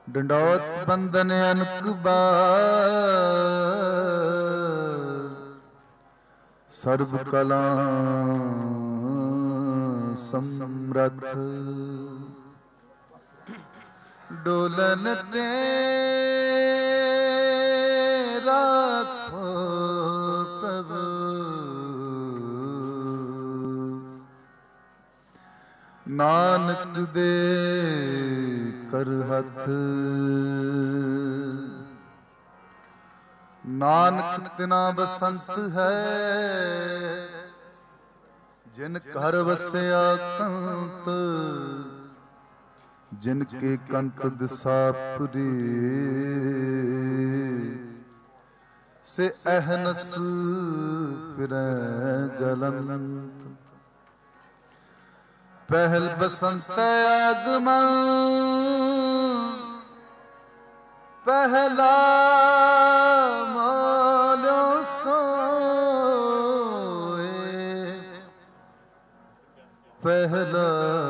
ਡੰਡੋਤ ਬੰਦਨ ਅਨਕ ਬਾਰ, ਸਰਬ ਕਲਾ ਸਮਰੱਥ। ਡੋਲਨ ਤੇ ਰਾਖੋ ਪ੍ਰਭੂ, ਨਾਨਕ ਦੇ ਕਰ ਹੱਥ। ਨਾਨਕ ਤਿਨਾ ਬਸੰਤ ਹੈ, ਜਿਨ ਘਰ ਵਸਿਆ ਕੰਤ। ਜਿਨ ਕੇ ਕੰਤ ਦਿਸਾਪੁਰੀ, ਸੇ ਅਹਨਸ ਫਿਰੈ ਜਲੰਤ। ਪਹਿਲ ਬਸੰਤ ਆਗਮਨ, ਪਹਿਲਾ ਮਾਲਿਓ ਸੋਏ। ਪਹਿਲਾ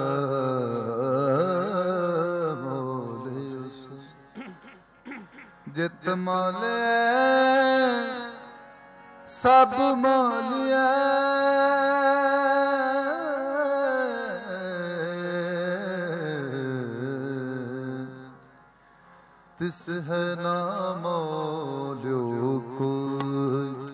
ਮੋਲਿਓ ਸੋਏ, ਜਿਤ ਮਾਲਿਆ ਸਭ ਮਾਲਿਆ। ਤਿਸ ਹੈ ਨਾ ਮੋਲਿਓ ਕੋਈ।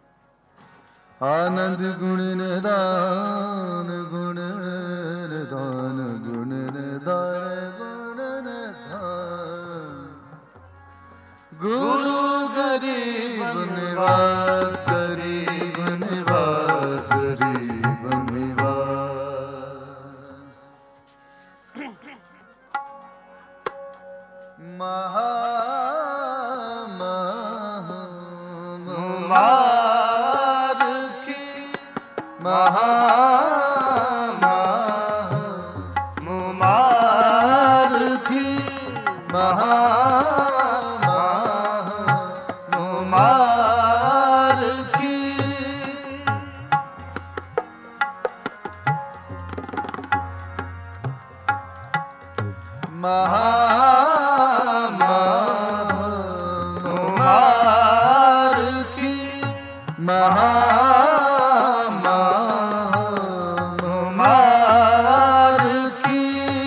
ਆਨੰਦ ਗੁਣ ਨਿਦਾਨ, ਗੁਣ ਨਿਦਾਨ, ਗੁਣ ਨਿਦਾਨ, ਗੁਣ ਨਿਦਾਨ। ਗੁਰੂ ਗਰੀਬ ਨਿਵਾਜ, ਗਰੀਬ ਨਿਵਾਜ, ਗਰੀਬ ਨਿਵਾਜ। ਮਹਾ ਮੁਬਾਰਕੀ, ਮਹਾ ਮੁਬਾਰਕੀ, ਮਹਾ ਮੁਬਾਰਕੀ। ਮਹਾ ਮੁਬਾਰਕੀ, ਮਹਾ ਮੁਬਾਰਕੀ।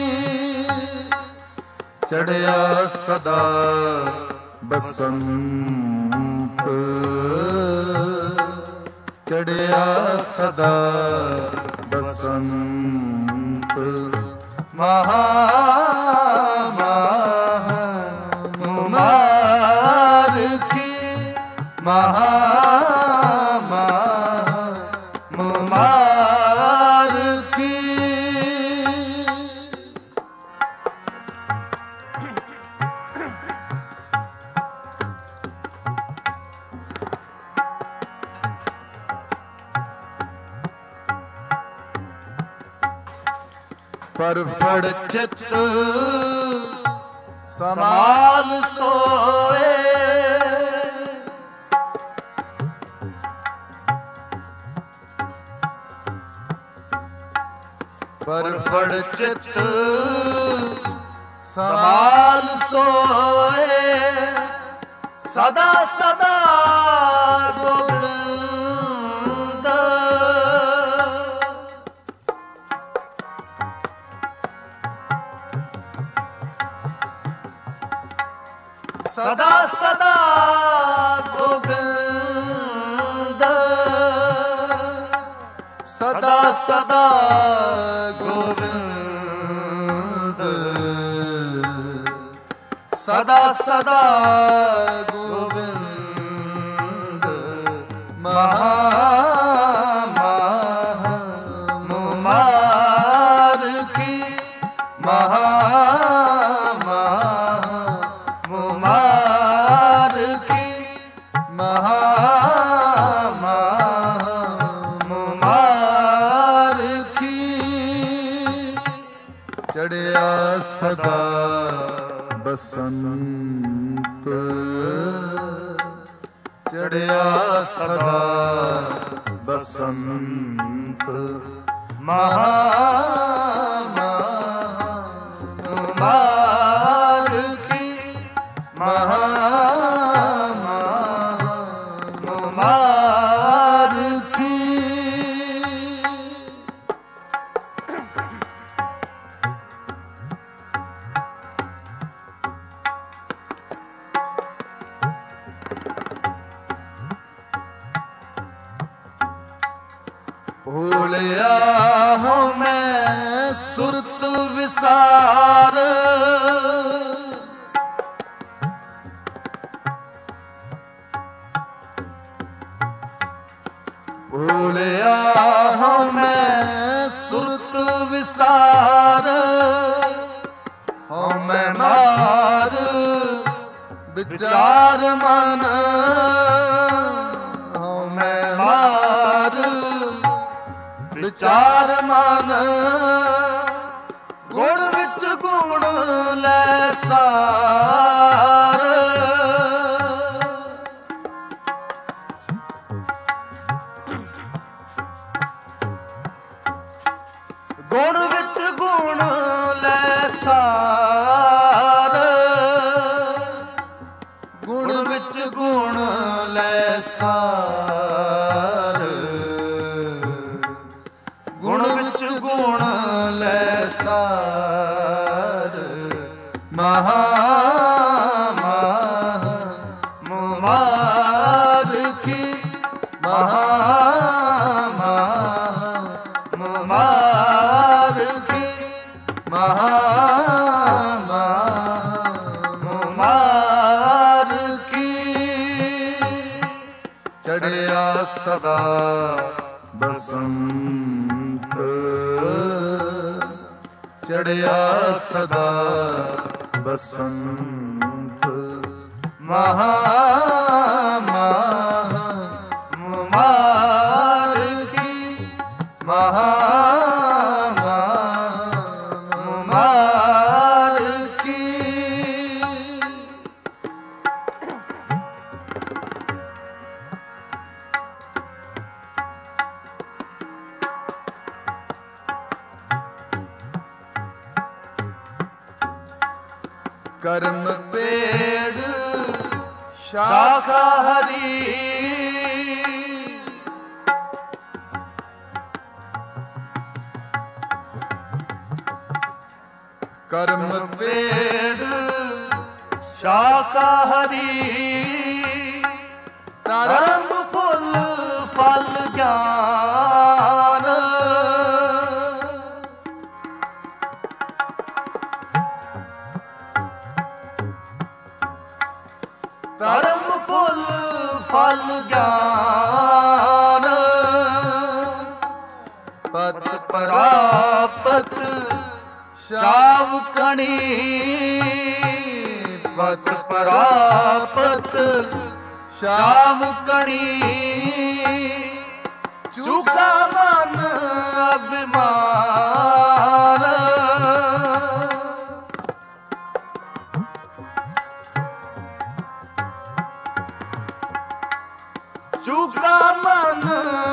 ਚੜਿਆ ਸਦਾ ਬਸੰਤ, ਚੜਿਆ ਸਦਾ ਬਸੰਤ। ਮਹਾ ਮੁਬਾਰਕੀ, ਮਹਾ ਮੁਬਾਰਕੀ। ਪਰ ਫੜ ਚਿੱਤ ਸਮਾਲ ਸੋਏ। ਪਰ ਫੜ ਚਿੱਤ ਸਮਾਲ ਸੋਏ। ਸਦਾ ਸਦਾ ਗੋਬਿੰਦ, ਸਦਾ ਸਦਾ ਗੋਬਿੰਦ, ਸਦਾ ਸਦਾ ਗੋਬਿੰਦ, ਸਦਾ ਸਦਾ ਗੋਬਿੰਦ। ਮਹਾ ਮੁਬਾਰਕੀ, ਮਹਾ ਮੁਬਾਰਕੀ, ਮਹਾ ਮੁਬਾਰਕੀ। ਚੜਿਆ ਸਦਾ ਬਸੰਤ, ਚੜਿਆ ਸਦਾ ਬਸੰਤ। ਮਹਾ ਮੁਬਾਰਕੀ, ਭੁਲਿਆ ਹੋ ਮੈਂ ਸੁਰਤ ਵਿਸਾਰ, ਭੁਲਿਆ ਹੋ ਮੈਂ ਸੁਰਤ ਵਿਸਾਰ, ਹੋ ਮੈਂ ਮਾਰ ਵਿਚਾਰ ਮਨ, ਹੋ ਮੈਂ ਮਾਰ ਵਿਚਾਰ ਮਨ, ਗੁਣ ਵਿੱਚ ਗੁਣ ਲੈ ਸਾਰ, ਗੁਣ ਵਿੱਚ ਗੁਣ ਲੈ ਸਾਰ, ਗੁਣ ਵਿੱਚ ਗੁਣ ਲੈ ਸਾਰ, ਗੁਣ ਵਿੱਚ ਗੁਣ ਲੈ ਸਾਰ, ਮਹਾ ਮੁਬਾਰਕੀ, ਮਹਾ ਮੁਬਾਰਕੀ, ਮਹਾ ਮੁਬਾਰਕੀ, ਚੜਿਆ ਸਦਾ ਬਸੰਤ, ਚੜਿਆ ਸਦਾ ਬਸੰਤ, ਮਹਾ ਮੁਬਾਰਕੀ, ਮਹਾ ਮੁਬਾਰਕੀ, ਕਰਮ ਪੇੜ ਸ਼ਾਖਾ ਹਰੀ, ਕਰਮ ਪੇੜ ਸ਼ਾਖਾ ਹਰੀ, ਧਰਮ ਫੁੱਲ ਫਲ ਗਿਆਨ, ਧਰਮ ਫੁੱਲ ਫਲ ਗਿਆਨ, ਪਤ ਪ੍ਰਾਪਤ ਸ਼ਾਵਕਣੀ, ਪਤ ਪ੍ਰਾਪਤ ਸ਼ਾਵਕਣੀ, ਚੁਕਾ ਮਨ ਅਭਿਮਾਨ, ਚੁਕਾ ਮਨ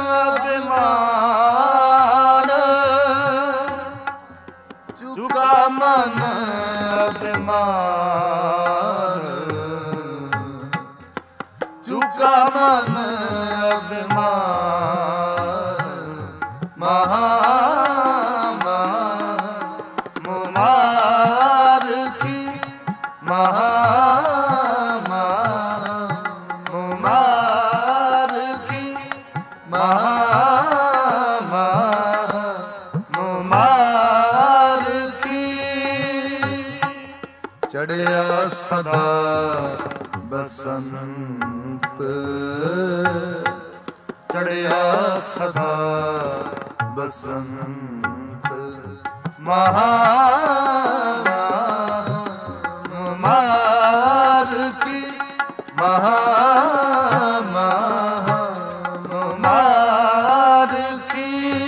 ਅਭਿਮਾਨ, ਚੁਕਾ ਮਨ ਅਭਿਮਾਨ, ਚੁਕਾ ਮਨ ਅਭਿਮਾਨ, ਮਹਾ ਮੁਬਾਰਕੀ, ਮਹਾ ਮੁਬਾਰਕੀ, ਮਹਾ ਮੁਬਾਰਕੀ, ਚੜਿਆ ਸਦਾ ਬਸੰਤ, ਚੜਿਆ ਸਦਾ ਬਸੰਤ, ਮਹਾ ਮੁਬਾਰਕੀ, ਮਹਾ ਮੁਬਾਰਕੀ,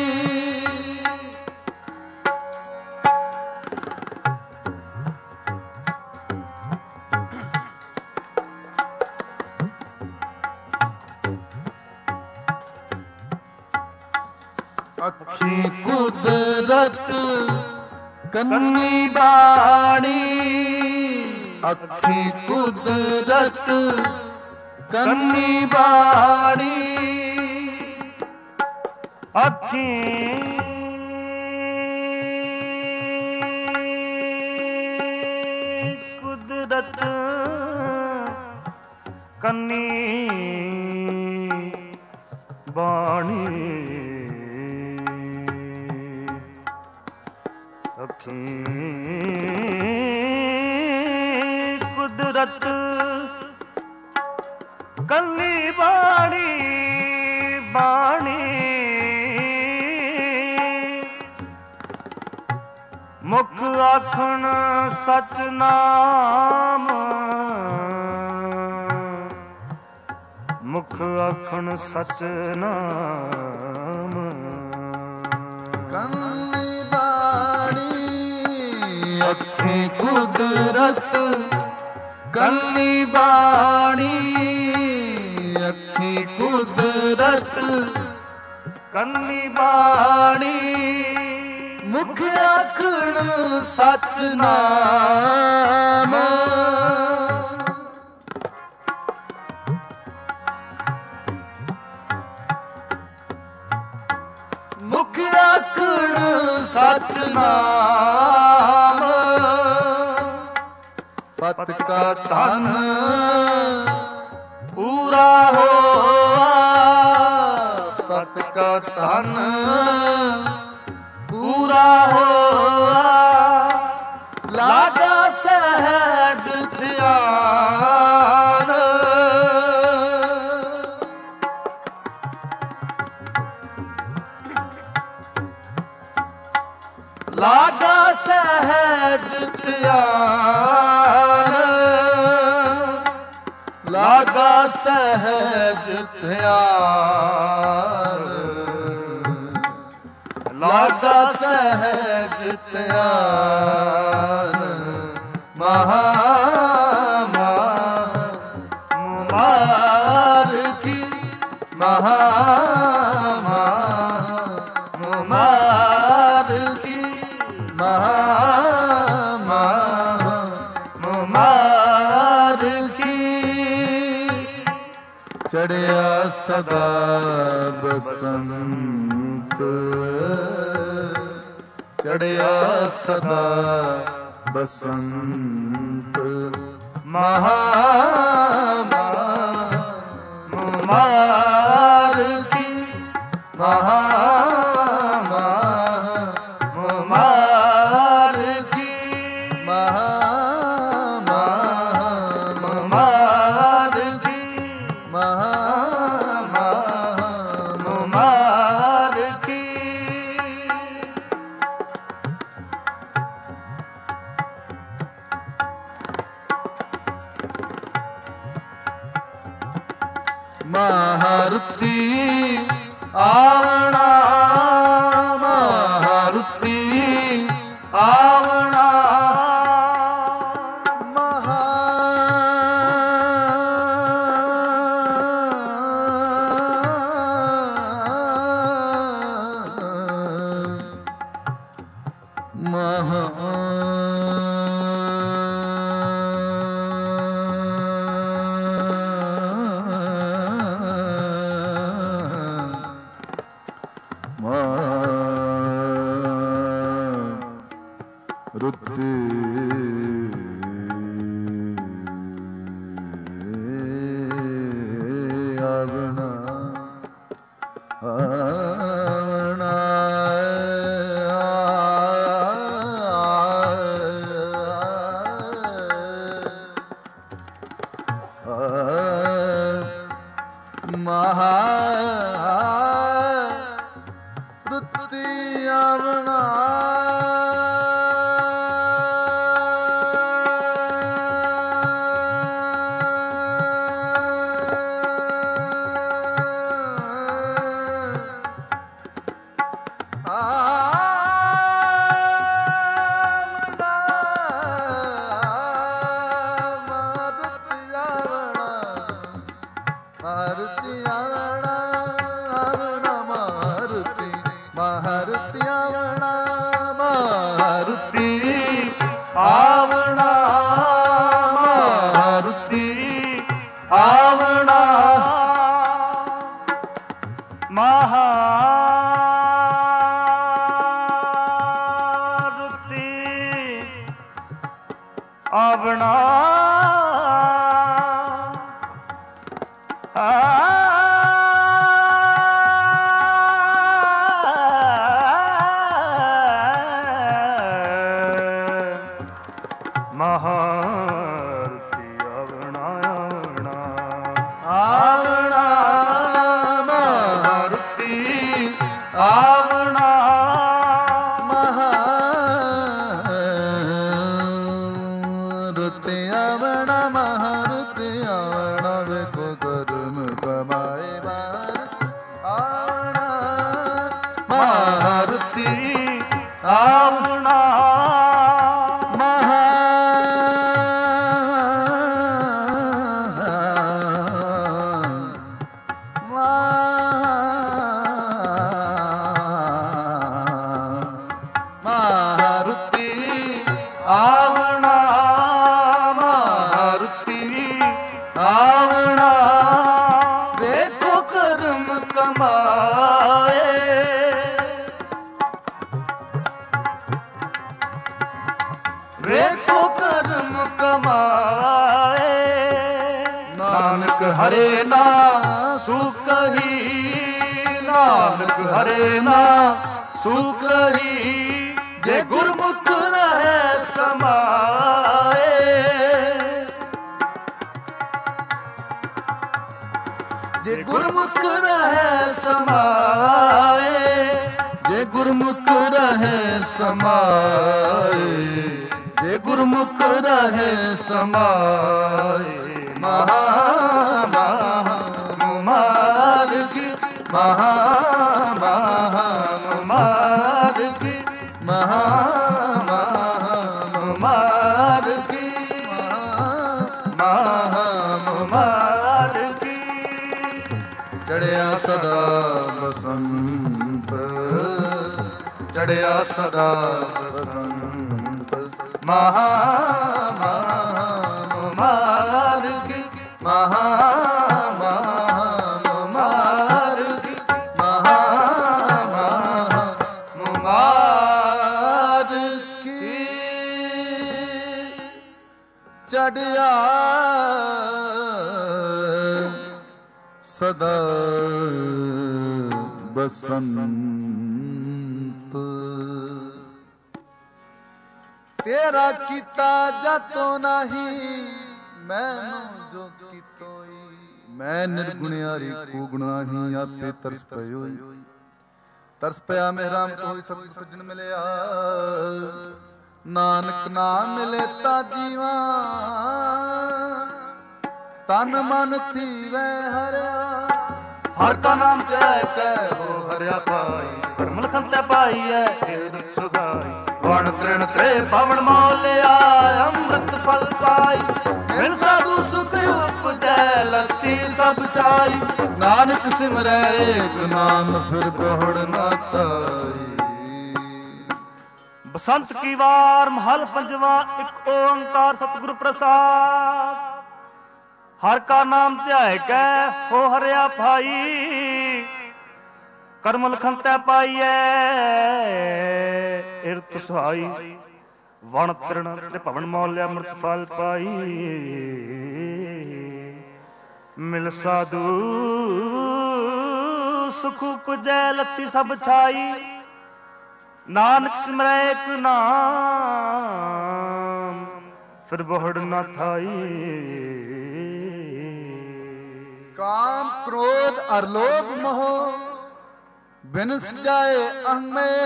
ਅੱਖੀ ਕੁਦਰਤ ਕੰਨੀ ਬਾਣੀ, ਅੱਖੀ ਕੁਦਰਤ ਕੰਨੀ ਬਾਣੀ, ਅੱਖੀ ਕੁਦਰਤ ਕੰਨੀ ਬਾਣੀ, ਅੱਖੀਂ ਕੁਦਰਤ ਕੱਲੀ ਬਾਣੀ ਬਾਣੀ ਮੁਖ ਆਖਣ ਸਚ ਨਾਮ ਮੁਖ ਆਖਣ ਸਚ ਨਾਮ ਕੱਲੀ ਬਾਣੀ ਅੱਖੀਂ ਕੁਦਰਤ ਕੱਲੀ ਬਾਣੀ ਅੱਖੀਂ ਕੁਦਰਤ ਕੱਲੀ ਬਾਣੀ ਮੁਖ ਆਖਣ ਸਚ ਨਾਮ ਮੁਖ ਆਖਣ ਸਚ ਨਾਮ ਪਤ ਕਾ ਧਨ ਪੂਰਾ ਹੋਆ ਪਤ ਕਾ ਧਨ ਪੂਰਾ ਹੋਆ ਲਾਗਾ ਸਹਿਜ ਧਿਆਨ ਲਾਗਾ ਸਹਿਜ ਧਿਆਨ ਲਾਗਾ ਸਹਿਜ ਧਿਆਨ ਲਾਗਾ ਸਹਿਜ ਧਿਆਨ ਮਹਾ ਮਾਰ ਕੀ ਮਹਾ ਮਾਰ ਕੀ ਮਹਾ ਮਾਰ ਕੀ ਚੜਿਆ ਸਦਾ ਬਸੰਤ ਚੜਿਆ ਸਦਾ ਬਸੰਤ ਮਹਾ ਮਾਰ ਕੀ ਮਹਾ ਮਾਰ ਕੀ ਮਹਾ ਮਾਰ ਕੀ ਮਹਾ ਮਾਰ ਕੀ ਮਾਰਤੀ ਆਵਣਾ ਮਾਰਤੀ ਆਵਣਾ ਮਹਾ ਰੁੱਤੀ ਆਵਣਾ ਆਵਣਾ ਮਹਾ ਰੁੱਤੀ ਆਵਣਾ ਮਾਰਤੀ ਆਵਣਾ ਆਵਣਾ ਮਾਰਤੀ ਮਾਰਤੀ ਆਵਣਾ ਮਾਰਤੀ ਆਵਣਾ ਮਾਰਤੀ ਆਵਣਾ ਮਹਾਰੁਤੀ ਆਵਣਾ ਮਾਰਤੀ ਆਵਣਾ ਆਵਣਾ ਆਵਣਾ ਮਾਰਤੀ ਆਵਣਾ ਮਹਾਰਤੀ ਆਵਣਾ ਮਹਾਰਤੀ ਆਵਣਾ ਵੇਖੋ ਕਰਮ ਕਮਾਏ ਆਵਣਾ ਮਹਾਰਤੀ ਆਵਣਾ ਵੇਖੋ ਕਰਮ ਕਮਾਏ ਨਾਨਕ ਹਰੇ ਨਾ ਸੁਖਹੀ ਨਾਨਕ ਹਰੇ ਨਾ ਸੁਖਹੀ ਜੇ ਗੁਰਮੁਖ ਰਹੇ ਸਮਾਏ ਜੇ ਗੁਰਮੁਖ ਰਹੇ ਸਮਾਏ ਜੇ ਗੁਰਮੁਖ ਰਹੇ ਸਮਾਏ ਜੇ ਗੁਰਮੁਖ ਰਹੇ ਸਮਾਏ ਮਹਾ ਮਾਰਗੀ ਮਹਾ ਮਾਰਗੀ ਮਹਾ ਮਾਰਗੀ ਮਾਰਗੀ ਚੜਿਆ ਸਦਾ ਬਸੰਤ ਚੜਿਆ ਸਦਾ ਬਸੰਤ ਮਹਾ ਮਾਰਗੀ ਮਹਾ ਮਾਰਗੀ ਮਹਾ ਮਾਰਗੀ ਚੜਿਆ ਸਦਾ ਬਸੰਤ ਤੇਰਾ ਕੀਤਾ ਜਾਤੋ ਨਹੀਂ ਮੈਨੂੰ ਜੋ ਕੀਤੋਈ ਮੈਂ ਨਿਰਗੁਣਿਆਰੀ ਕੋ ਗੁਣਾਹੀ ਆਪੇ ਤਰਸ ਪਇਓਈ ਤਰਸ ਪਿਆ ਮੇਰਾ ਕੋਈ ਸਤਿ ਸੱਜਣ ਮਿਲਿਆ ਨਾਨਕ ਨਾਮ ਮਿਲੇ ਤਾ ਜੀਵਾ ਤਨ ਮਨ ਥੀਵੈ ਹਰਿਆ ਹਰ ਕਾ ਨਾਮ ਜੈ ਕੈ ਹੋ ਹਰਿਆ ਪਾਈ ਕਰਮ ਲਖਨ ਤੇ ਪਾਈ ਐ ਇਹ ਸੁਖਾਈ ਵਣ ਤ੍ਰਿਣ ਤ੍ਰੇ ਪਵਨ ਮੋਲਿਆ ਅੰਮ੍ਰਿਤ ਫਲ ਪਾਈ ਮਿਲ ਸਾਧੂ ਸੁਖ ਉਪਜੈ ਲਤੀ ਸਭ ਚਾਈ ਨਾਨਕ ਸਿਮਰੈ ਏਕ ਨਾਮ ਫਿਰ ਬਹੁੜ ਨਾ ਤਾਈ ਬਸੰਤ ਕੀ ਵਾਰ ਮਹਲ ਪੰਜਵਾ ਇੱਕ ਓੰਕਾਰ ਸਤਿਗੁਰ ਪ੍ਰਸਾਦ ਹਰ ਕਾ ਨਾਮ ਧਿਆਇ ਕੈ ਹੋ ਹਰਿਆ ਭਾਈ ਕਰਮ ਲਖਨ ਤੈ ਪਾਈਐ ਇਰਤ ਸੁਹਾਈ ਵਣ ਤ੍ਰਿਣ ਤ੍ਰਿਭਵਨ ਮੌਲਿਆ ਅੰਮ੍ਰਿਤ ਫਲ ਪਾਈ ਮਿਲ ਸਾਧੂ ਸੁਖ ਉਪਜੈ ਲਤੀ ਸਭ ਛਾਈ ਨਾਨਕ ਸਿਮਰੈ ਏਕ ਨਾਮ ਫਿਰ ਬਹੁੜ ਨਾ ਥਾਈ ਕਾਮ ਕ੍ਰੋਧ ਅਰ ਲੋਭ ਮੋਹ ਬਿਨਸ ਜਾਏ ਅਹੰ ਮੈਂ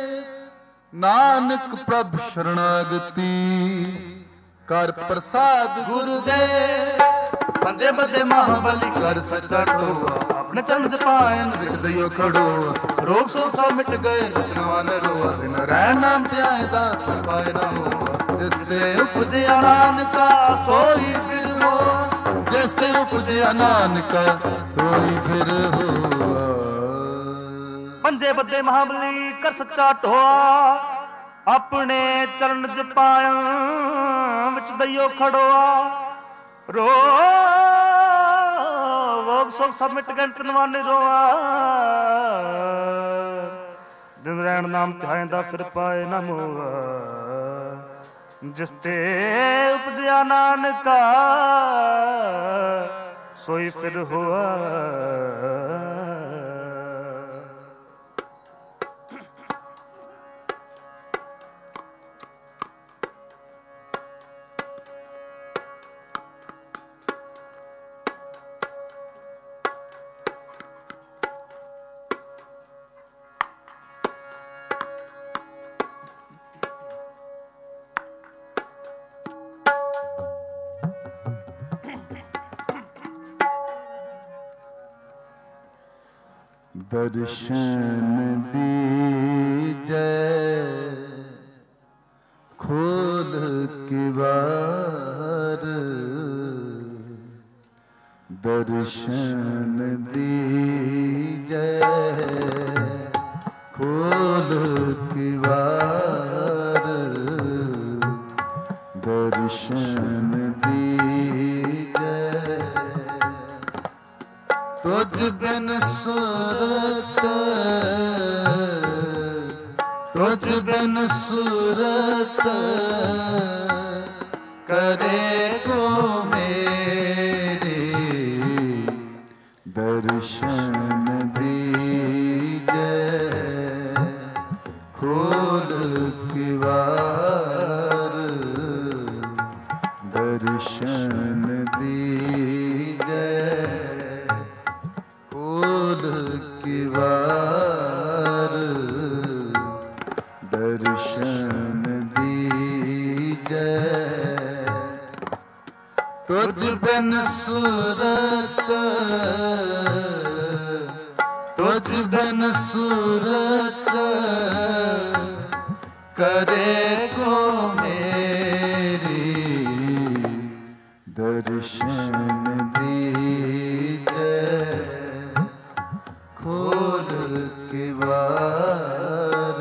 ਨਾਨਕ ਪ੍ਰਭ ਸ਼ਰਣਾਗਤੀ ਕਰ ਪ੍ਰਸਾਦ ਗੁਰੂ ਦੇ ਬੰਦੇ ਬੰਦੇ ਮਹਾਬਲੀ ਕਰ ਸੱਚਾ ਟੋਆ ਆਪਣੇ ਚਰਨ ਜਪਾਇਨ ਵਿੱਚ ਦਈਓ ਖੜੋ ਰੋਗ ਸੋਗ ਸਭ ਮਿਟ ਗਏ ਰਤਨਵਾਂ ਨੇ ਰੋਆ ਦਿਨ ਰਹਿਣ ਨਾਮ ਤੇ ਆਏ ਦਾ ਪਾਏ ਨਾ ਹੋਆ ਜਿਸ ਤੇ ਉਪਜਿਆ ਨਾਨਕਾ ਸੋਈ ਫਿਰ ਹੋਆ ਜਿਸ ਤੇ ਉਪਜਿਆ ਨਾਨਕਾ ਸੋਈ ਫਿਰ ਹੋਆ ਪੰਜੇ ਬੱਦੇ ਮਹਾਬਲੀ ਕਰ ਸੱਚਾ ਢੋਆ ਆਪਣੇ ਚਰਨ ਜਪਾਇਆ ਵਿੱਚ ਦਈਓ ਖੜੋਆ ਰੋਗ ਸੋਗ ਸਭ ਮਿਟ ਗਏ ਤਨਵਾਂ ਨੇ ਰੋਆ ਦਿਨ ਰਹਿਣ ਨਾਮ ਧਿਆਇਂਦਾ ਫਿਰ ਪਾਏ ਨਾ ਮੋਆ ਜਿਸ ਤੇ ਉਪਜਿਆ ਨਾਨਕਾ ਸੋਈ ਫਿਰ ਹੋਆ दर्शन दीजै खोल किवार, दर्शन दीजै खोल किवार, दर्शन दीजै तुझ बिन सूरत, तुझ बिन सूरत करे को मेरे, दर्शन दीजै खोल किवार, दर्शन दीजै खोल किवार, दर्शन दीजै तुझ बिन सूरत, तुझ बिन सूरत करे को मेरी, दर्शन दीजै खोल किवार,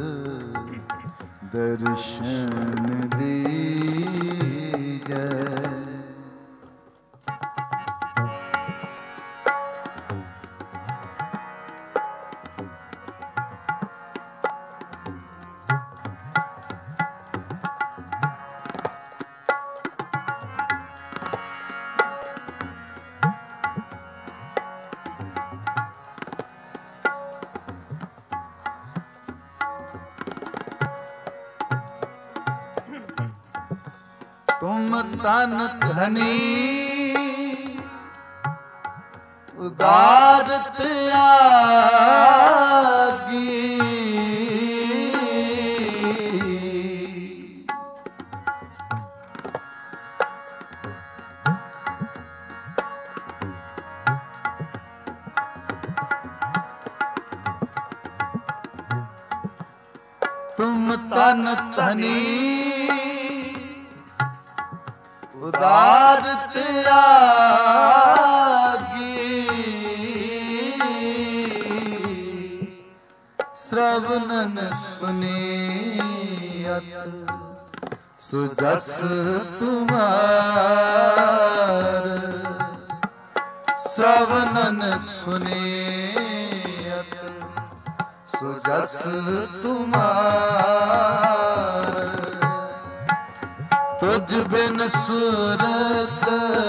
दर्शन दीजै। तुम तन धनी उदार त्यागी, तुम तन धनी उदार त्यागी, श्रवणन सुनियत सुजस तुम्हार, श्रवणन सुनियत सुजस तुम्हार, तुझ बिन सूरत,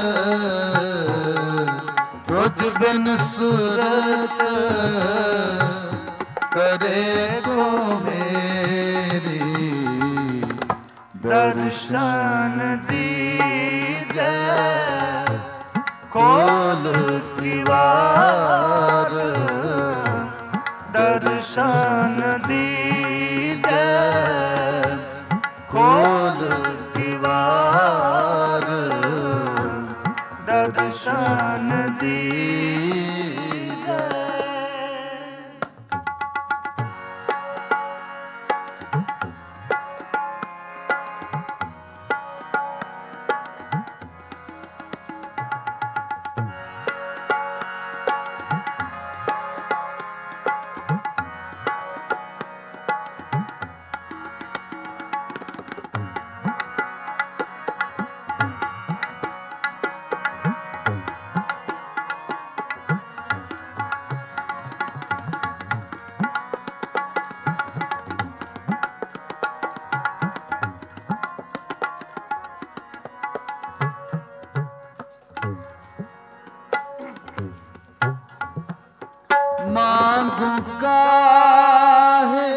तुझ बिन सूरत करे को मेरी, दर्शन दीजै खोल किवार, दर्शन दीजै खोल किवार, दर्शन दीजै। मांगू काहे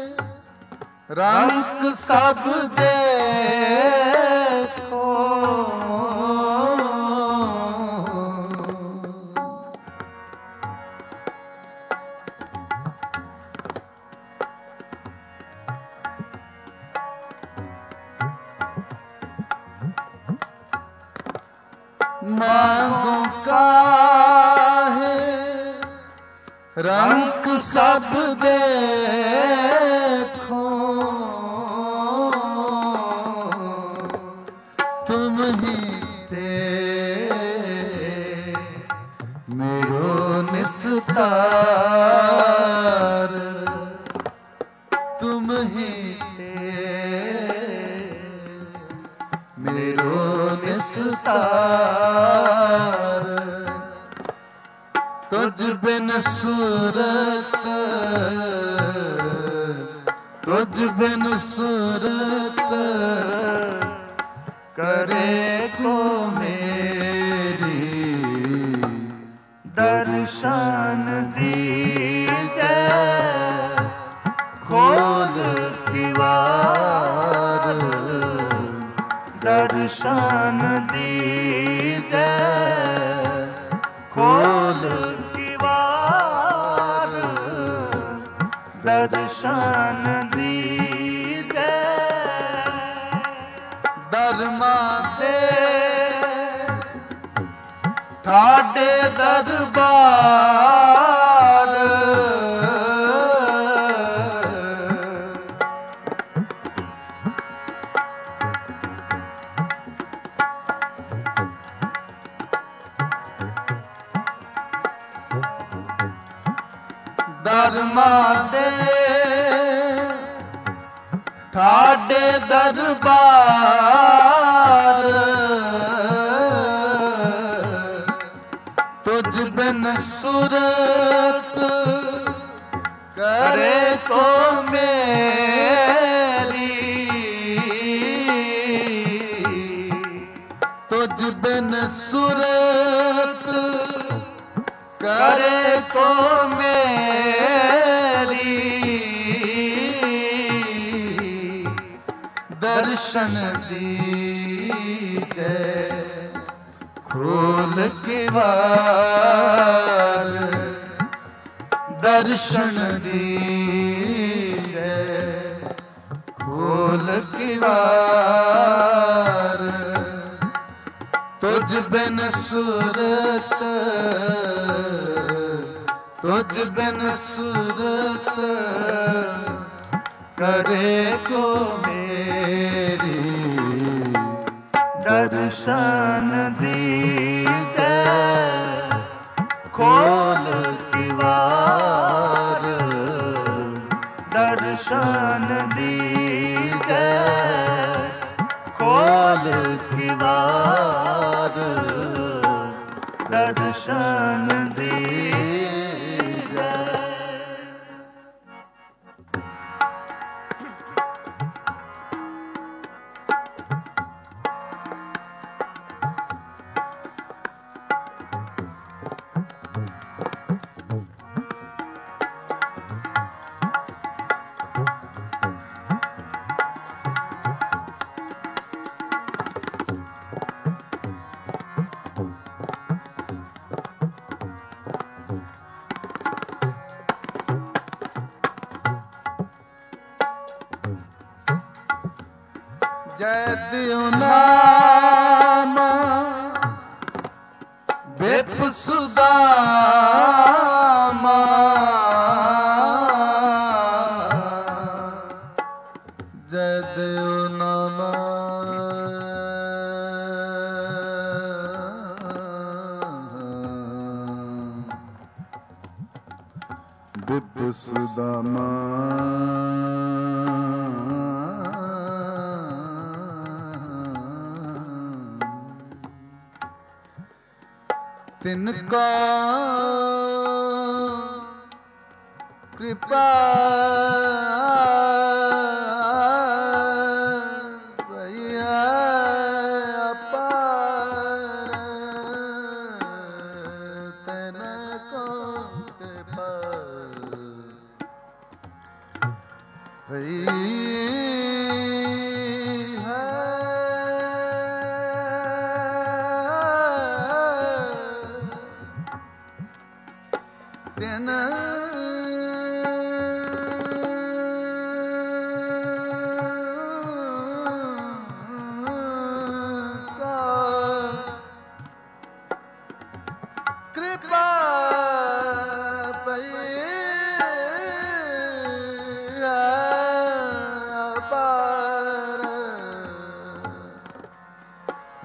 रंग सब देखो, मांगू काहे रंग सब देखो तुम ही थे मेरो निस्तार, तुम ही थे मेरो निस्तार। तुझ बिन सूरत, तुझ बिन सूरत करे को मेरी, दर्शन दीजे खोल किवार, दर्शन दीजे खोल किवार, दर्शन दीजे। दरमा दे ठाडे दरबार, दरमा दे ठाडे दरबार, तुझ बिन सूरत करे को मेरी, तुझ बिन सूरत करे को मेरी, दर्शन दीजे खोल किवार, दर्शन दीजे खोल किवार। तुझ बिन सूरत, तुझ बिन सूरत करे को मेरी, दर्शन दीजे खोल किवार, दर्शन दीजे खोल किवार, दर्शन दीजे। जय दियो नाम बिप सुदामा, जय दियो नाम बिप सुदामा, तिनका कृपा भैया अपार, तिनको कृपा भैया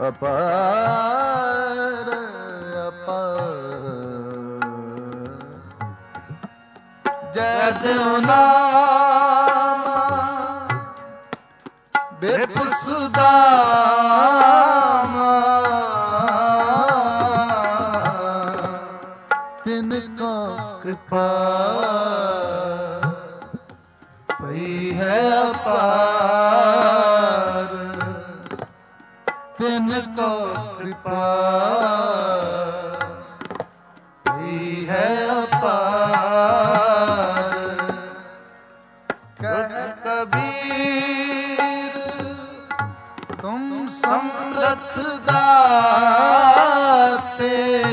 ਅਪਾਰ ਅਪਾਰ। ਜੈ ਦਿਉ ਨਾਮ ਬਿਪਸੁਦਾਮ ਤਿਨ ਕੋ ਕਿਰਪਾ ਪਈ ਹੈ ਅਪਾਰ। ਤਿਨ ਕੋ ਕਿਰਪਾ ਪਈ ਹੈ ਅਪਾਰ। ਕਹਿ ਕਬੀਰ ਤੁਮ ਸਮਰਥ ਦਾਤੇ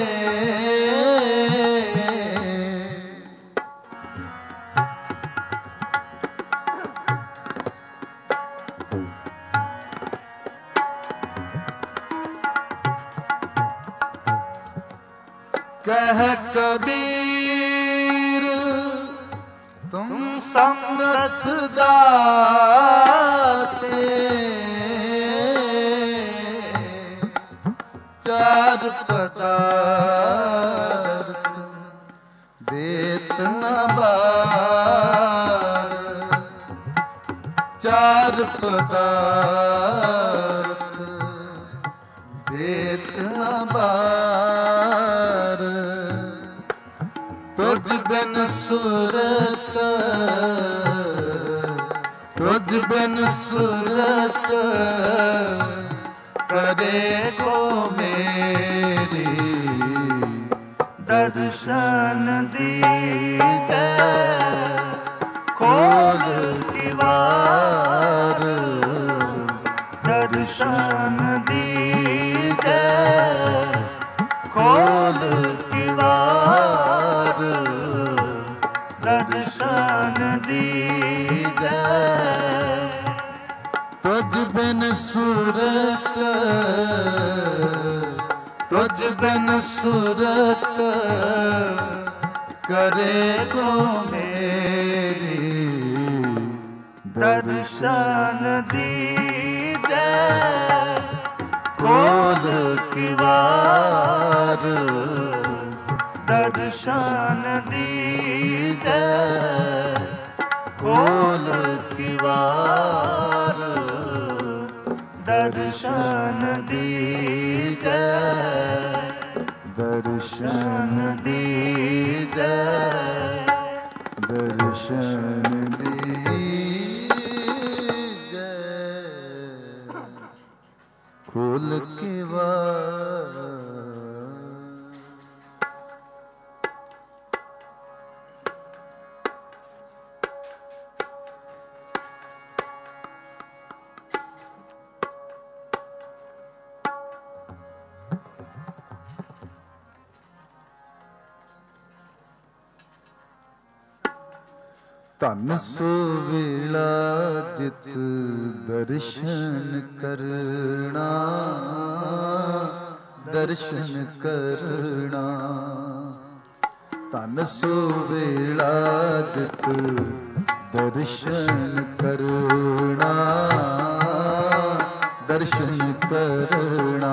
ਕਹਿ ਕਬੀਰ ਤੁਮ ਸਮਰਥ ਦਾਤੇ ਚਾਰ ਪਦਾਰਥ ਦੇਤ ਨ ਬਾਰ। ਚਾਰ ਪਦਾਰਥ ਦੇਤ ਨ ਬਾਰ। ਤੁਝ ਬਿਨ ਸੁਰਤ ਤੁਝ ਬਿਨ ਸੁਰਤ ਕਰੇ ਕੋ ਮੇਰੀ। ਦਰਸ਼ਨ ਦੀਜੈ ਖੋਲ ਕੀ ਵਾਰ। ਦਰਸ਼ਨ ਦੀਜੈ ਖੋਲ ਕੀ ਵਾਰ। ਦਰਸ਼ਨ ਦੀਜੈ ਤੁਝ ਬਿਨ ਸੁਰਤ ਤੁਝ ਬਿਨ ਸੁਰਤ ਕਰੇ ਕੋ ਮੇਰੀ। ਦਰਸ਼ਨ ਦੀਜੈ ਖੋਲ ਕੀ ਵਾਰ। ਦਰਸ਼ਨ ਦੀਜੈ ਖੋਲ ਕੀ ਵਾਰ। ਦਰਸ਼ਨ ਦੀਜੈ ਦਰਸ਼ਨ ਦੀਜੈ ਦਰਸ਼ਨ ਦੀਜੈ ਖੋਲ ਕੇ ਵਾਰ। ਧਨ ਸੋ ਵੇਲਾ ਜਿਤ ਦਰਸ਼ਨ ਕਰਣਾ। ਦਰਸ਼ਨ ਕਰਣਾ ਧਨ ਸੋ ਵੇਲਾ ਜਿਤ ਦਰਸ਼ਨ ਕਰਣਾ। ਦਰਸ਼ਨ ਕਰਣਾ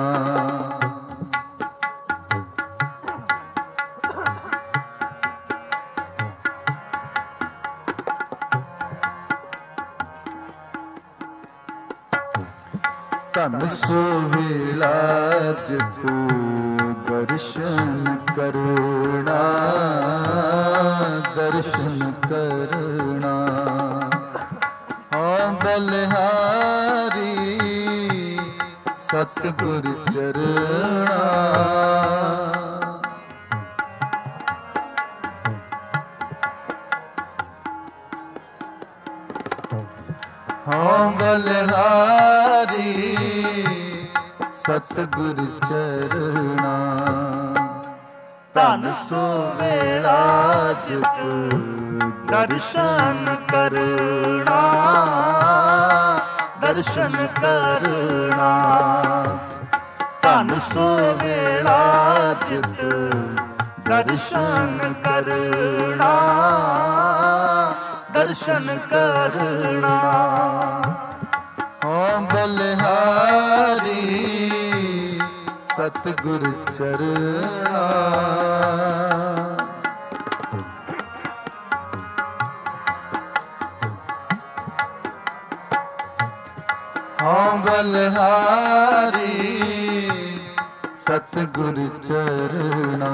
ਧਨ ਸੋ ਵੇਲਾ ਜਿਤੁ ਦਰਸ਼ਨ ਕਰਣਾ। ਦਰਸ਼ਨ ਕਰਣਾ ਹਾਂ ਬਲਿਹਾਰੀ ਸਤਿਗੁਰ ਚਰਣਾ। ਹਾਂ ਬਲਿਹਾਰੀ ਸਤਿਗੁਰ ਚਰਣਾ। ਧਨ ਸੋ ਵੇਲਾ ਜਿਤੁ ਦਰਸ਼ਨ ਕਰਣਾ। ਦਰਸ਼ਨ ਕਰਣਾ ਧਨ ਸੋ ਵੇਲਾ ਜਿਤੁ ਦਰਸ਼ਨ ਕਰਣਾ। ਦਰਸ਼ਨ ਕਰਣਾ ਹਾਂ ਬਲਿਹਾਰੀ ਸਤਿਗੁਰ ਚਰਣਾ। ਹਾਂ ਬਲਿਹਾਰੀ ਸਤਿਗੁਰ ਚਰਣਾ।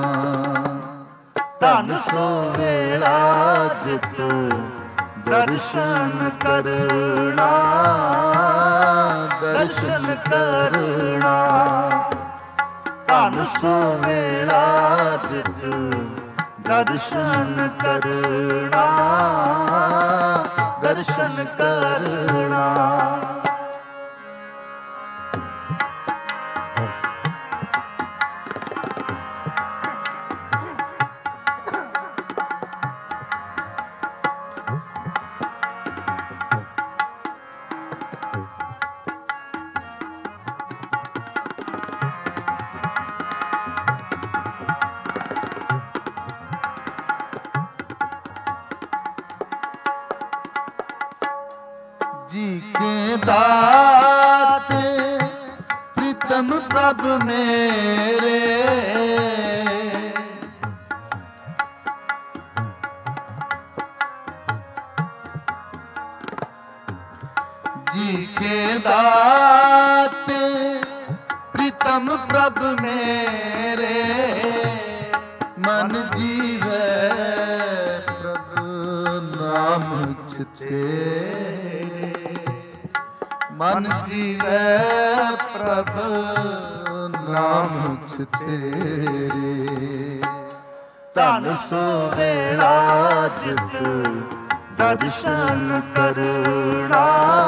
ਧਨ ਸੋ ਵੇਲਾ ਜਿਤ ਦਰਸ਼ਨ ਕਰਨਾ, ਦਰਸ਼ਨ ਕਰਨਾ। ਧਨ ਸੋ ਵੇਲਾ ਜਿਤ ਦਰਸ਼ਨ ਕਰਨਾ, ਦਰਸ਼ਨ ਕਰਨਾ। जी के दाते प्रीतम प्रभ मेरे, जी के दाते प्रीतम प्रभ मेरे। मन जीवै प्रभु नाम तेरे, मन जीवै प्रभ नाम तेरे। धन सो वेला जित दर्शन करना,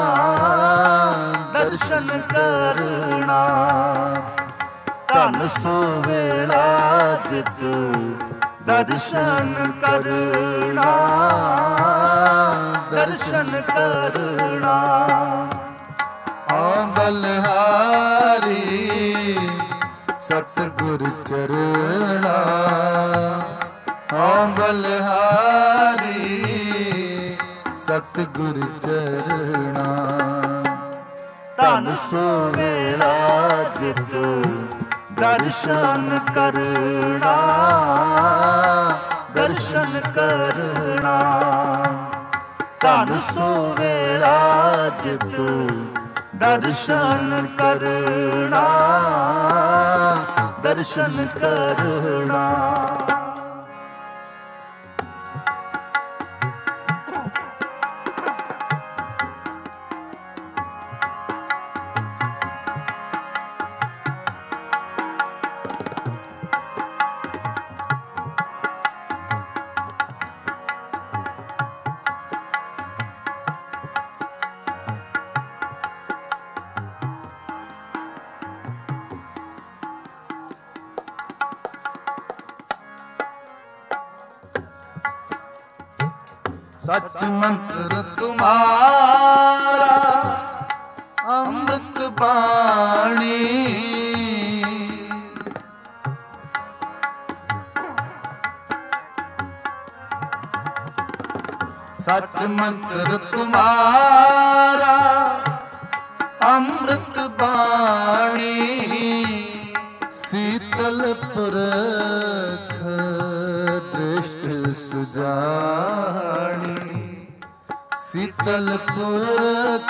दर्शन करना। धन सो वेला जित दर्शन करना, दर्शन करना। हाँ बलिहारी सतिगुर चरना, हाँ बलिहारी सतिगुर चरना। धन सो वेला जित दर्शन करना, दर्शन करना। धन सो वेला जित दर्शन करना, दर्शन करना। सच मंत्र तुम्हारा अमृत बाणी, सच मंत्र तुम्हारा अमृत बाणी। शीतल पुरख दृष्टि सुजानी, शीतल पुरख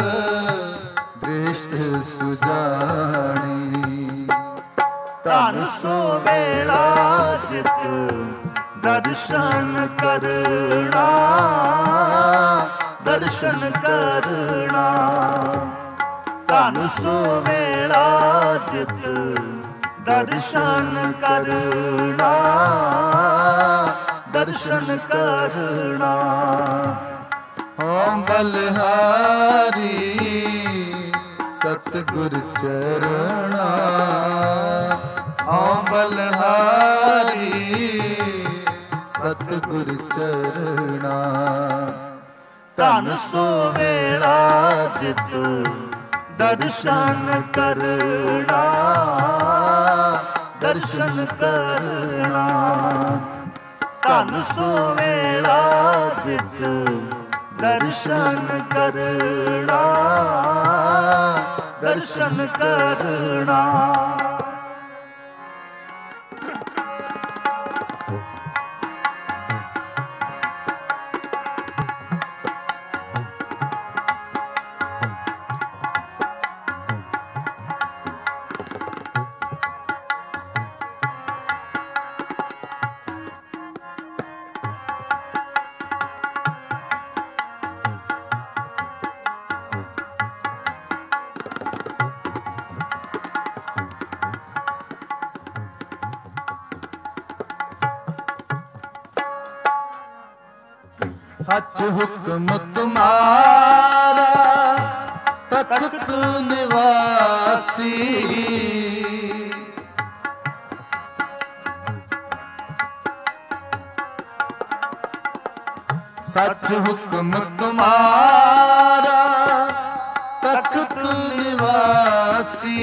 दृष्टि सुजानी। धन सो वेला जित दर्शन करना, दर्शन करना। धन सो वेला जित दर्शन करना, दर्शन करना। हाँ बलिहारी सतिगुर चरना, हाँ बलिहारी सतिगुर चरना। धन सो वेला जित दर्शन करना, दर्शन करना। धन सो वेला जित दर्शन करना, दर्शन करना। सच हुक्म तुम्हारा तख्त निवासी, सच हुक्म तुम्हारा तख्त निवासी,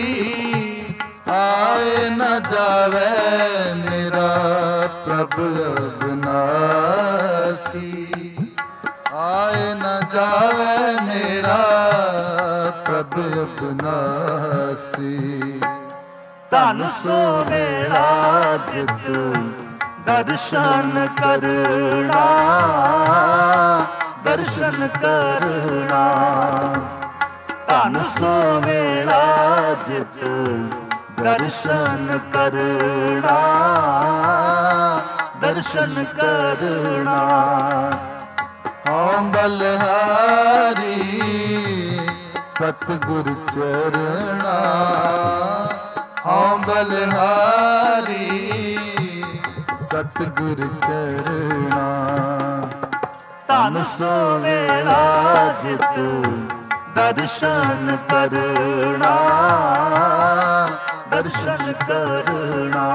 आए न जावे मेरा प्रभु अविनाशी, आए न जावे मेरा प्रभु अविनाशी। धन सो वेला जित दर्शन करना, दर्शन करना। धन सो वेला जित दर्शन करना, दर्शन करना। हम बलिहारी सतगुर चरणा, हम बलिहारी सतगुर चरणा। धन सो वेला जित दर्शन करना, दर्शन करना।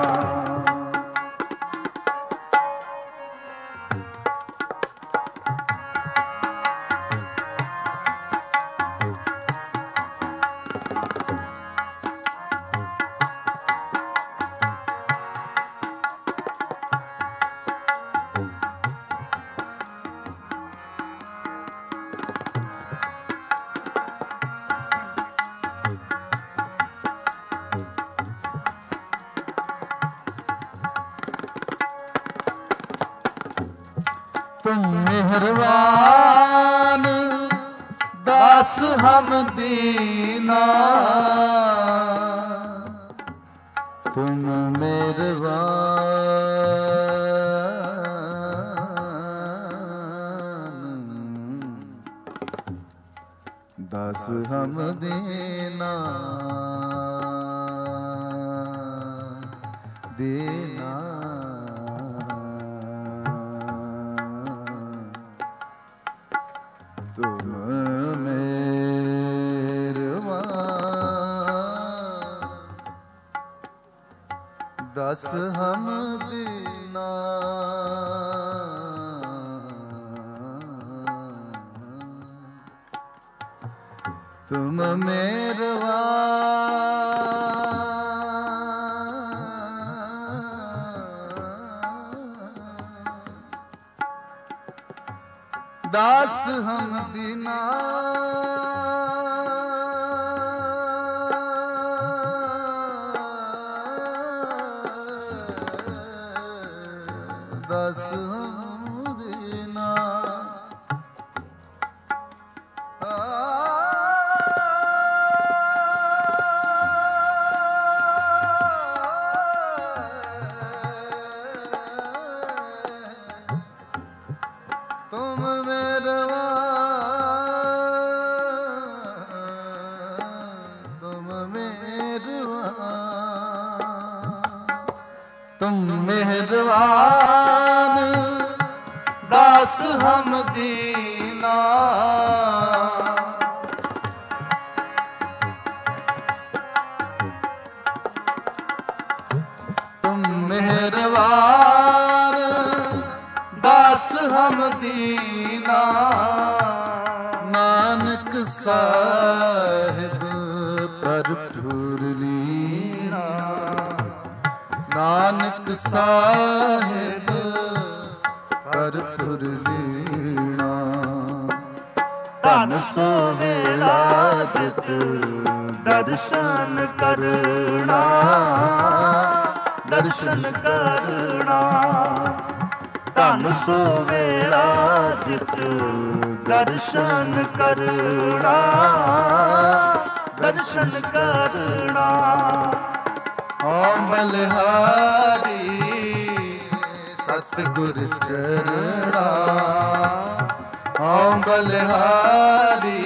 तुम मेहरबान दास हम दीना, तुम मेहरबान दास हम दीना, दीना। तुम मेहरबान दास हम दीना, तुम मेहरबान दास हम दीना, दास हम दीना। तुम मेहरबान, तुम मेहरबान, तुम मेहरबान दास हम दीना, तुम मेहरबान दास हम दीना। नानक साहिब भरपूर लीना, नानक साहिब भरपूर लीना। धन सो वेला जित दर्शन करना, दर्शन करना। धन सो वेला जित दर्शन करना, दर्शन करना। हम बलिहारी सतगुर चरणा, हम बलिहारी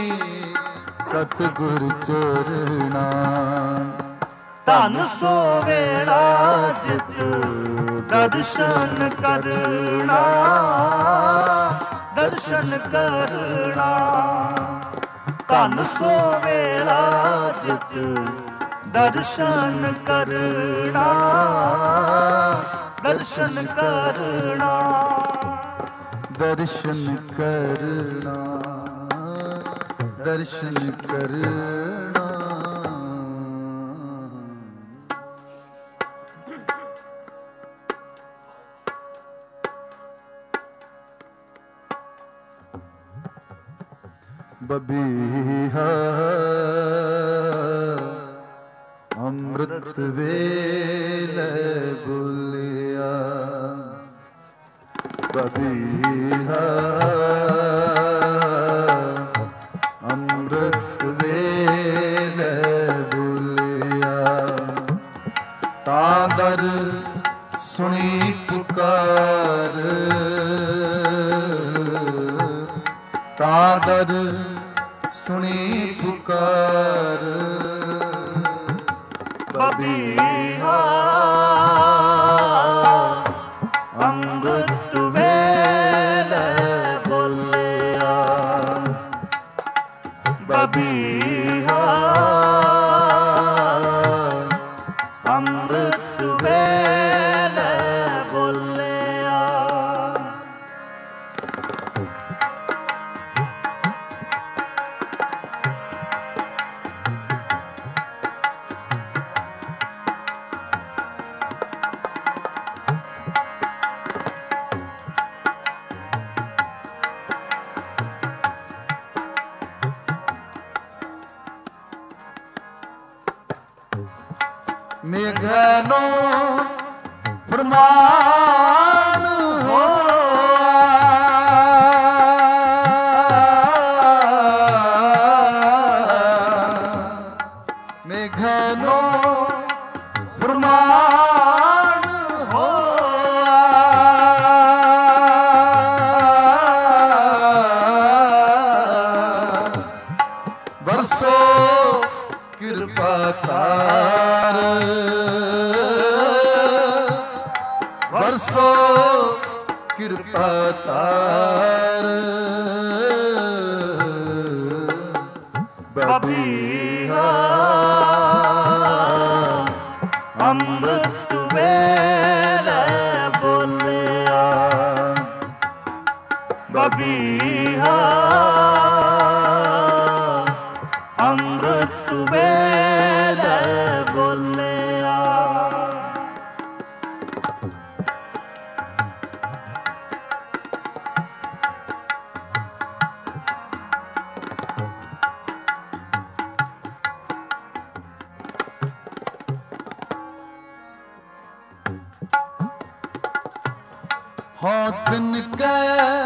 सतगुर चरणा। धन सो वेला जित ਦਰਸ਼ਨ ਕਰਨਾ, ਦਰਸ਼ਨ ਕਰਨਾ। ਧਨ ਸੋ ਵੇਲਾ ਜਿਤ ਦਰਸ਼ਨ ਕਰਨਾ, ਦਰਸ਼ਨ ਕਰਨਾ। ਦਰਸ਼ਨ ਕਰਨਾ, ਦਰਸ਼ਨ ਕਰਨਾ। ਬਬੀਹਾ ਅੰਮ੍ਰਿਤ ਵੇਲੇ ਬੋਲਿਆ, ਬਬੀਹਾ ਅੰਮ੍ਰਿਤ ਵੇਲੇ ਬੋਲਿਆ। ਤਾਂ ਦਰ ਸੁਣੀ ਪੁਕਾਰ, ਤਾਂ ਦਰ ਸੁਣੀ ਪੁਕਾਰ। ਬਬੀਹਾ ਅੰਮ੍ਰਿਤ ਵੇਲੇ ਬੋਲਿਆ, ਬਬੀਹਾ ਅੰਮ੍ਰਿਤ ਵੇਲੇ ਬੋਲਿਆ। ਮੇਘਨੋ ਪ੍ਰਮਾਣ ਹੋਆ, ਮੇਘਨੋ ਪ੍ਰਮਾਣ ਹੋਆ। ਬਰਸੋ ਕਿਰਪਾ ਕਰ, ਬਰਸੋ ਕਿਰਪਾ ਕਰ। ਬਬੀਹਾ ਅੰਮ੍ਰਿਤ ਵੇਲੇ ਬੋਲਿਆ, ਬਬੀਹਾ ਅੰਮ੍ਰਿਤ ਵੇਲੇ ਬੋਲਿਆ। ਹਾਂ ਤਿਨ ਕੈ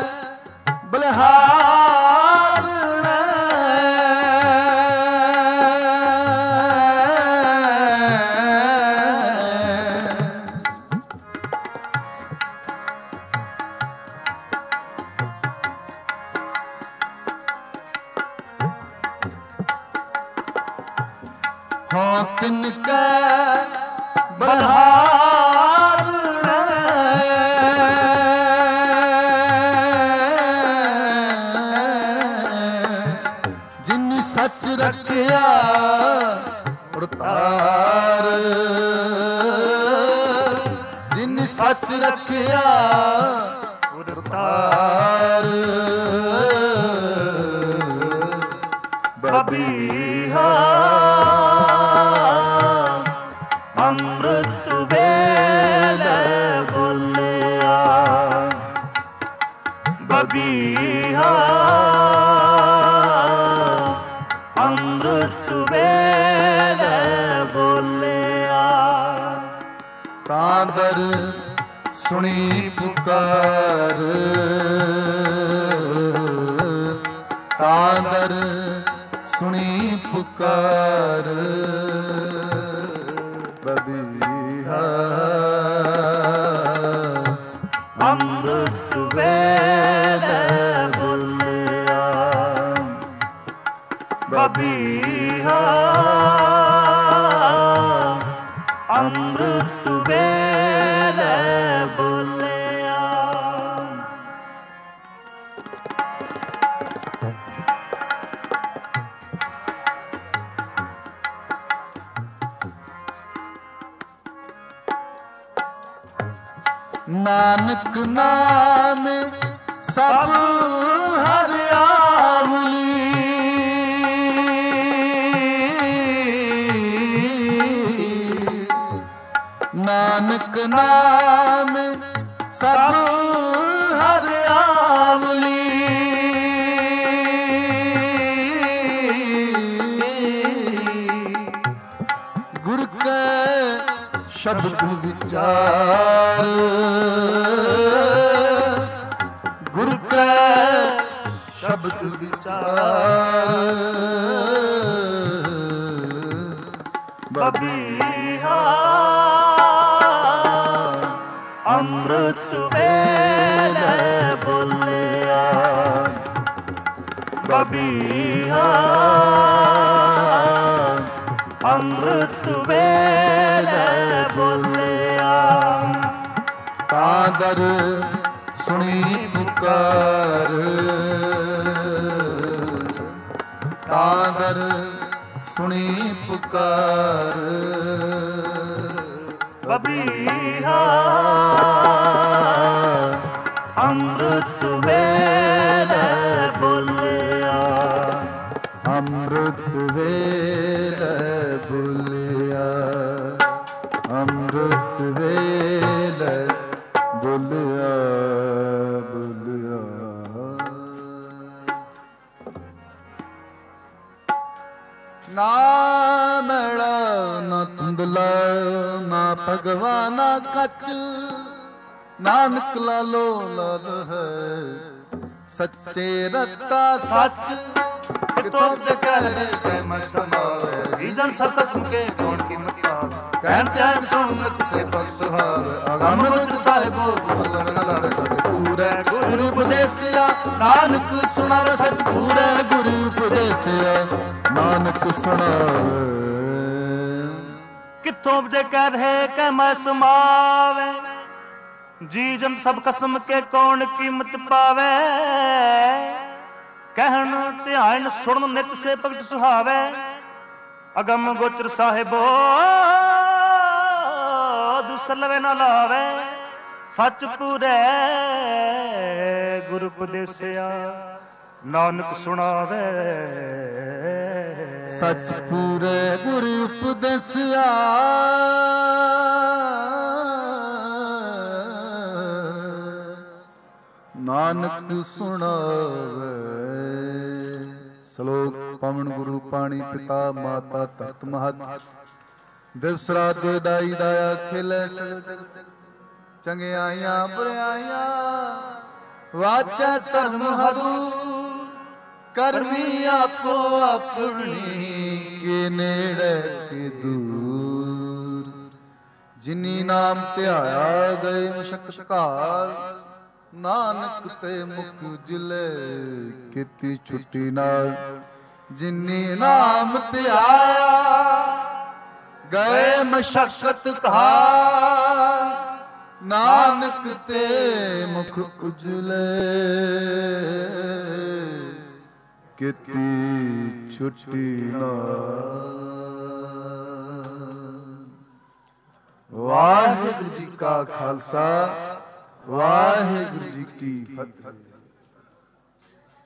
ਬਲਿਹਾਰ ਹਾਂ ਤਿਨ ਕੈ ਬਲਿਹਾਰ ਜਿਨ ਸੱਚ ਰੱਖਿਆ ਉਤਾਰ, ਜਿਨ ਸੱਚ ਰੱਖਿਆ ਉਤਾਰ। ਬਬੀਹਾ ਅੰਮ੍ਰਿਤ ਵੇਲੇ ਬੋਲਿਆ, ਬਬੀਹਾ ਅੰਮ੍ਰਿਤ ਵੇਲੇ ਬੋਲਿਆ। ਤਾਂ ਦਰ ਸੁਣੀ ਪੁਕਾਰ, ਤਾਂ ਦਰ ਸੁਣੀ ਪੁਕਾਰ। ਬਬੀਹਾ ਅੰਮ੍ਰਿਤ ਵੇਲੇ ਬੋਲਿਆ, ਬਬੀਹਾ ਅੰਮ੍ਰਿਤ ਵੇਲੇ ਨਾਨਕ ਨਾਮ ਸਭ ਹਰਿਆਵਲੀ। ਨਾਨਕ ਨਾਮ ਸਭ ਹਰਿਆਵਲੀ। ਗੁਰ ਕੈ ਸ਼ਬਦ ਵਿਚਾਰ, ਗੁਰ ਕੈ ਸ਼ਬਦ ਵਿਚਾਰ। ਬਬੀਹਾ ਅੰਮ੍ਰਿਤ ਵੇਲੇ ਬੋਲਿਆ, ਬਬੀਹਾ ਅੰਮ੍ਰਿਤ ਵੇਲੇ ਬੋਲਿਆ। ਤਾਂ ਦਰ ਸੁਣੀ ਪੁਕਾਰ, ਤਾਂ ਦਰ ਸੁਣੀ ਪੁਕਾਰ। ਬਬੀਹਾ ਅੰਮ੍ਰਿਤ ਵੇਲੇ ਬੋਲਿਆ, ਅੰਮ੍ਰਿਤ ਵੇਲੇ ਬੋਲਿਆ, ਅੰਮ੍ਰਿਤ ਵੇਲੇ ਬੋਲਿਆ, ਬੋਲਿਆ। ਨਾ ਮੈਲਾ ਨਾ ਧੁੰਦਲਾ ਨਾ ਭਗਵਾ ਨਾ ਕੱਚ, ਨਾਨਕ ਲਾਲੋ ਲਾਲ ਹੈ ਸੱਚੇ ਰਤਾ ਸੱਚ। ਕਿਤੋਂ ਤੇ ਕਹਿ ਜੈ ਮੈਂ ਸਮਾਵੇ, ਜੀ ਜਨ ਸਭ ਕਸਮ ਕੇ ਕੌਣ ਕੀਮਤ ਪਾਵੇ। ਕਹਿਣ ਧਿਆਨ ਸੁਣਤ ਸੇ ਪਗ ਸੁਹਾਵੇ, ਅਗੰਮ ਗੁਰ ਸਾਹਿਬੋ ਗੁਸਲਨ ਨ ਲੜ ਸਚ ਪੂਰੈ। ਗੁਰੂ ਉਪਦੇਸਿਆ ਨਾਨਕ ਸੁਣਾਵੇ ਸਚ ਪੂਰੈ, ਗੁਰੂ ਉਪਦੇਸਿਆ ਨਾਨਕ ਸੁਣਾਵੇ। ਕਿੱਥੋਂ ਜੇ ਕਹਿ ਰਹੇ ਕਿ ਮੈਂ ਸਮਾਵੇ, ਜੀ ਜਨ ਸਭ ਕਸਮ ਕੇ ਕੌਣ ਕੀਮਤ ਪਾਵੇ। ਕਹਿਣ ਧਿਆਨ ਸੁਣਨ ਨਿਤ ਸੇ ਭਗਤ ਸੁਹਾਵੇ, ਅਗੰਮ ਗੋਚਰ ਸਾਹਿਬੋ ਦੁਸਲਵੇ ਨਾ ਲਾਵੇ। ਸੱਚ ਪੂਰੈ ਗੁਰ ਉਪਦੇਸਿਆ ਨਾਨਕ ਸੁਣਾਵੇ। ਸੱਚ ਪੂਰੈ ਗੁਰ ਉਪਦੇਸਿਆ ਨਾਨਕ ਸੁਣਾਵੇ। ਸ਼ਲੋਕ ਪਵਨ ਗੁਰੂ ਪਾਣੀ ਪਿਤਾ ਮਾਤਾ ਧਰਤ ਮਹਤ, ਦਿਵਸ ਰਾਤ ਦਾਈ ਦਾਇਆ ਖਿਲੇ ਚੰਗਿਆਈਆਂ ਬੁਰਾਈਆਂ। ਵਾਚੈ ਧਰਮ ਹਦੂ ਕਰਮੀ ਆਪੋ ਆਪਣੀ, ਕੇ ਨੇੜੇ ਕੇ ਦੂਰ। ਜਿਨੀ ਨਾਮ ਧਿਆਇਆ ਗਏ ਮਸ਼ਕਤ ਘਾਲ, ਨਾਨਕ ਤੇ ਮੁਖ ਉਜਲੇ ਕੀਤੀ ਛੁੱਟੀ ਨਾਲ। ਜਿਨੀ ਨਾਮ ਧਿਆਇਆ ਗਏ ਮਸ਼ਕਤ ਘਾਲ, ਨਾਨਕ ਤੇ ਮੁਖ ਉਜਲੇ ਕੀਤੀ ਛੁੱਟੀ ਨਾਲ। ਵਾਹਿਗੁਰੂ ਜੀ ਕਾ ਖਾਲਸਾ, ਵਾਹਿਗੁਰੂ ਜੀ ਕੀ ਫਤਿਹ।